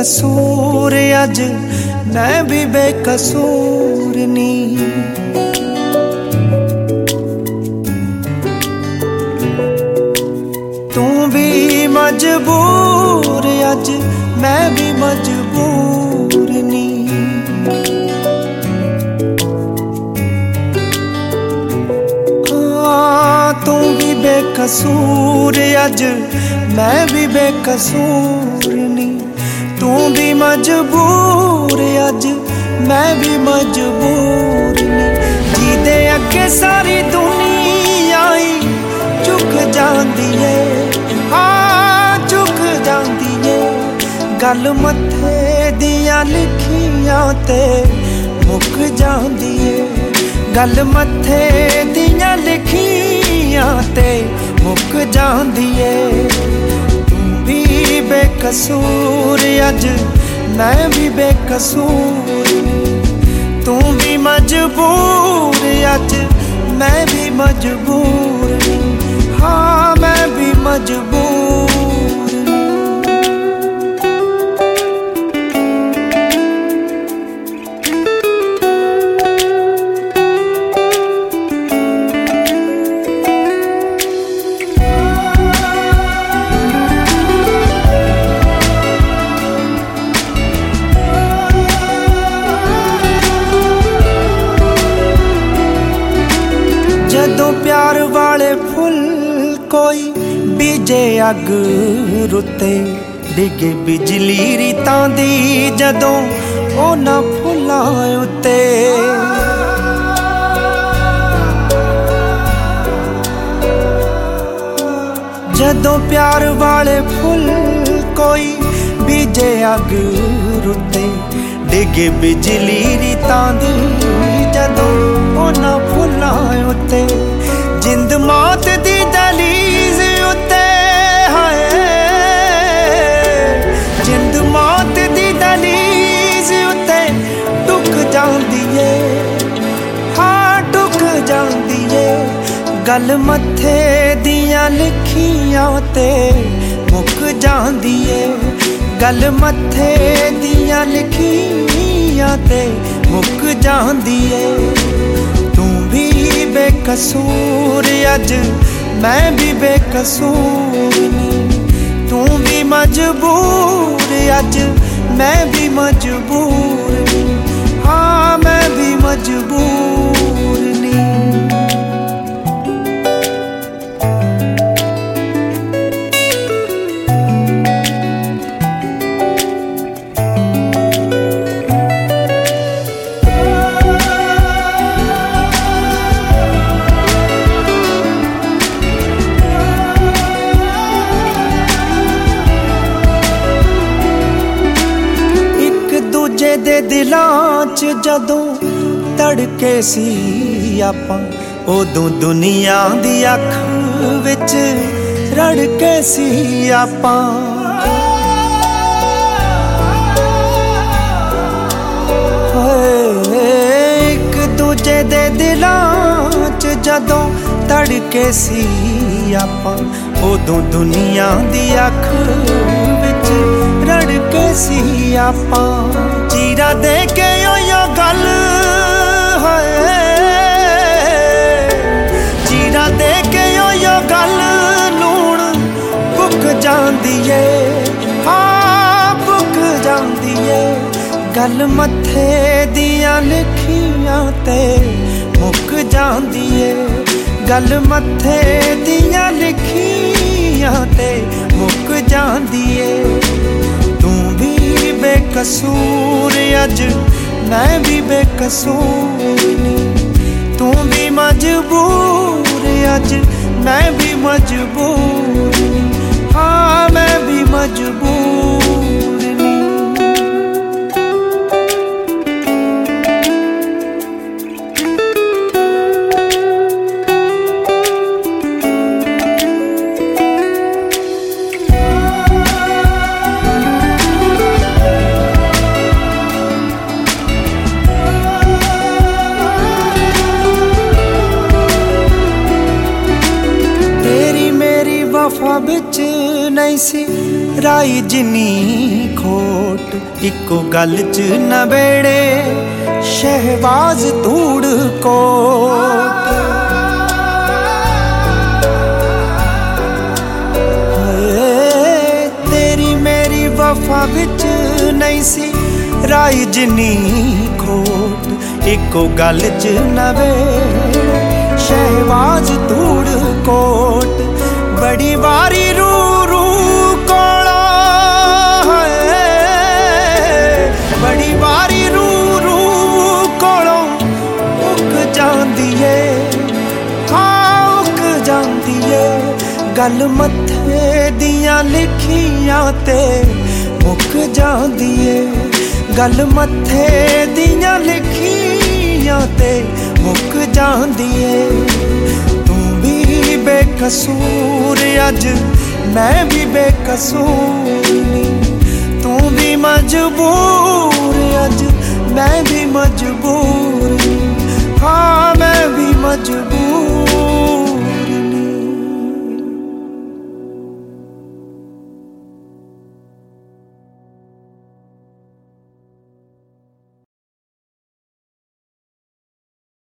बेकसूर अज मैं भी बेकसूर नी। तू भी मजबूर अज मैं भी मजबूर नी। तू भी बेकसूर अज मैं भी बेकसूर नी। तू भी मजबूर अज मैं भी मजबूर नी। जिदे अगे सारी दुनिया ही झुक जांदी है, हाँ झुक जांदी है। गल मथे दियां लिखियां ते मुक जांदी है। गल मथे दियां लिखियां ते मुक जांदी है। तू भी बेकसूर अज मैं भी बेकसूर। तू भी मजबूर अज मैं भी मजबूर। हाँ मैं भी मजबूर। जदों प्यार वाले फुल कोई बीजे अग रुते, डिगे बिजली रीतां दी जदों उन्हां फुल्लां उत्ते। जदों प्यार वाले फुल कोई बीजे अग रुते, डिगे बिजली रीतां दी जदों उन्हां फुल्लां उत्ते। जिंद मौत दी दहलीज उत्ते हाय, जिंद मौत दी दहलीज उत्ते टुक जांदी है, हाँ टुक जांदी है। गल मथे दियां लिखियां ते मुक जांदी है। गल मथे दियां लिखियां ते मुक जांदी है। तू भी बेकसूर अज मैं भी बेकसूर नी। तू भी मजबूर अज मैं भी मजबूर नी। हाँ मैं भी मजबूर नी। दे दिलां च जदों तड़के सी आपां, उदों दुनिया दी अख विच रड़के सी आपां। एक दूजे दे दिलां च जदों तड़के सी आपां, उदों दुनिया दी अख विच रड़के सी आपां। चीरा दे के यो गल है, चीरा दे के यो गल लूण भुक जांदी है, हाँ भुक जांदी है। गल मथे दियां लिखियां ते मुक जांदी है। गल मथे दियां लिखियां ते मुक जांदी है। तू भी बेकसूर अज मैं भी बेकसूर नी। तू भी मजबूर अज मैं भी मजबूर नी। हाँ मैं भी मजबूर नी। वफा बिच नहीं सी राई जिनी खोट इको गल च नबेड़े शहबाज धूड़ कोट। तेरी मेरी वफा विच नहीं सी राई जिनी खोट इको गल च नबेड़े शहबाज धूड़ कोट। बड़ी वारी रू रू कोला बड़ी वारी रू रू कोलों उक जांदी है, हाँ उक जांदी है। गल मत्थे दियां लिखियां ते मुक जांदी है, गल मत्थे दियां लिखियां ते मुक जांदी है। तू भी बेकसूर अज मैं भी बेकसूर, तू भी मजबूर अज